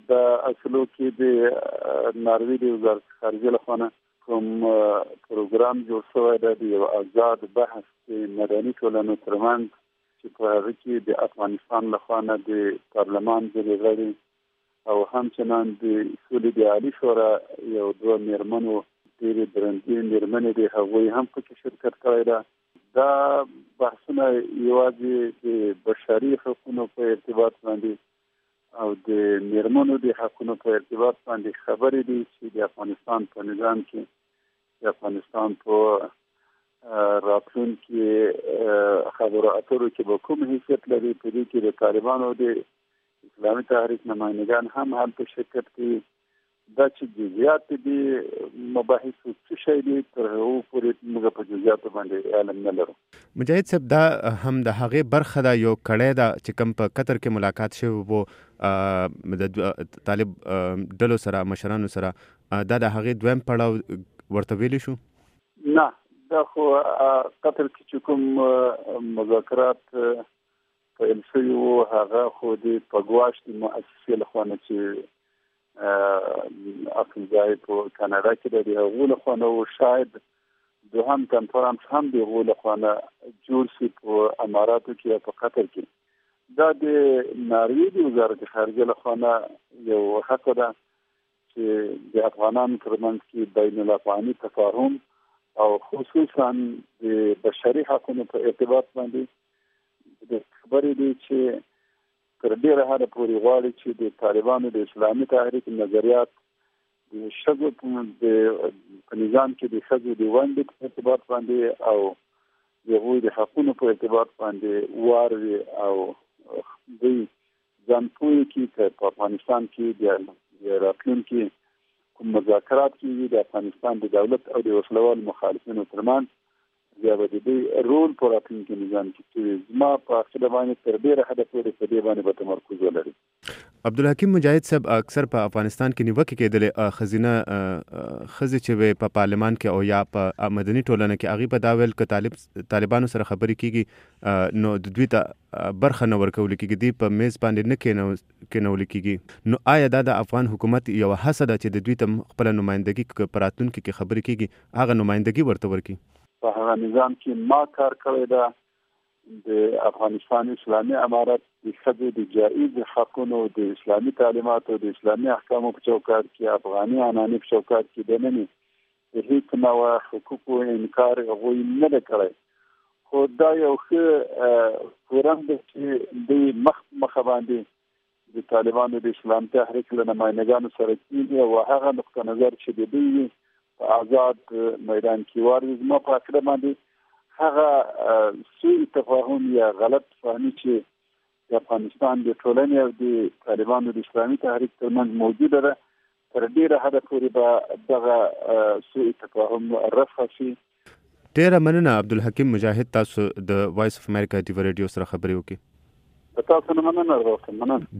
د اصلو کې د ناروی د وزارت خارجه لخوا کوم پروګرام جوړ شوی دی د یو آزاد بحث مدني ټولنو ترمنځ چې په هغه کې د افغانستان لخوا د پارلمان ځینې غړي او همچنان د سولې د عالي شورا یو دوه میرمنو ډېرې درندې میرمنې دي هغوی هم پکې شرکت کړی ده. دا بحثونه یوازې د بشري حقوقو په ارتباط باندې او د میرمنو د حقوقو په ارتباط باندې خبرې دي چې د افغانستان په نظام کې د افغانستان په راتلونکي خبرو اترو کې به کوم حیثیت لري. په دې کې د طالبانو د اسلامي تحریک نمائندگان هم هلته شرکت کوي. دا چې جزئیات دي مباحث څه شی دي تر هغو پورې موږ په جزئیاتو باندې علم نه لرو. مجاهد صاحب دا هم د هغې برخه ده یو کړی ده چې کوم په قطر کې ملاقات شوی و د طالب ډلو سره مشرانو سره دا د هغې دویم پړاو ورته ویلی شو؟ نه، دا خو قطر کې چې کوم مذاکرات پیل شوي وو هغه خو د پګواش د مؤسسې لخوا نه چې افریقای په کاناډا کې د هغو لخوا نه و، شاید دوهم کنفرانس هم د هغو لخوا نه جوړ شي په اماراتو کې یا په قطر کې. دا د ناروی د وزارت خارجه لخوا نه یو هڅه ده چې د افغانانو ترمنځ کې بین الافغاني تفاهم او خصوصا د بشري حقوقو په ارتباط باندې د خبرې دي چې تر ډیره حده پورې غواړي چې د طالبانو د اسلامي تحریک نظریات د ښځو په نظام کې د ښځو د ونډې په ارتباط باندې او د هغوی د حقونو په ارتباط باندې واروي او دوی ځان پوهې کړي چې په افغانستان کې د راتلونکي کوم مذاکرات کېږي د افغانستان د دولت او د وسلوال مخالفینو ترمنځ بیا به د دې رول په راتلونکي نظام کې چې زما په عقیده باندې تر ډېره حده پورې په دې باندې به تمرکز ولري. عبدالحکیم مجاهد صاحب اکثر په افغانستان کې نیوکې کېدلې ښځینه ښځې چې وې په پارلمان کې او یا په مدني ټولنه کې هغې په دا ویل که طالبانو سره خبرې کېږي نو د دوی ته برخه نه ورکول کېږي، دوی په میز باندې نه کېنول کېږي. نو آیا دا د افغان حکومت یوه هڅه ده چې د دوی ته خپله نمایندګي په راتلونکي کې خبرې کېږي هغه نمایندګي ورته ورکړي؟ په هغه نظام کې ما کار کړی ده. د افغانستان اسلامي امارت د ښځو د جایز حقونو د اسلامي تعلیماتو د اسلامي احکامو په چوکاټ کې افغاني عنعنې په چوکاټ کې دننه د هیڅ نوع حقوقو انکار هغوی نه ده کړی. خو دا یو ښه فورم دی چې د مخه باندې د طالبانو د اسلام تحریک له نمایندګانو سره کېږي او هغه نقطه نظر چې د دوی آزاد میدان کې وارد زما په عقیده باندې هغه سوء تفاهم یا غلط فهمي چې د افغانستان د ټولنې او د طالبانو د اسلامي تحریک ترمنځ موجوده ده تر ډېره حده پورې به دغه سوء تفاهم رفع شي. ډېره مننه عبدالحکیم مجاهد، تاسو د وایس اف امریکا ټي وي رادیو سره خبرې وکړې. تاسو نه مننه.